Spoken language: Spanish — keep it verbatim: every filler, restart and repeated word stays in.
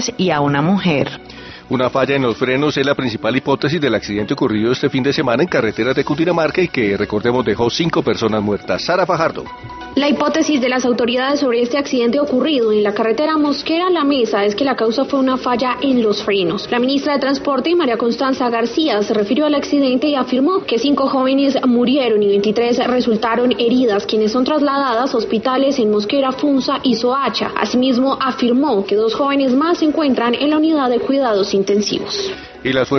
y a una mujer. Una falla en los frenos es la principal hipótesis del accidente ocurrido este fin de semana en carreteras de Cundinamarca y que, recordemos, dejó cinco personas muertas. Sara Fajardo. La hipótesis de las autoridades sobre este accidente ocurrido en la carretera Mosquera-La Mesa es que la causa fue una falla en los frenos. La ministra de Transporte, María Constanza García, se refirió al accidente y afirmó que cinco jóvenes murieron y veintitrés resultaron heridas, quienes son trasladadas a hospitales en Mosquera, Funza y Soacha. Asimismo, afirmó que dos jóvenes más se encuentran en la unidad de cuidados intensivos. Y las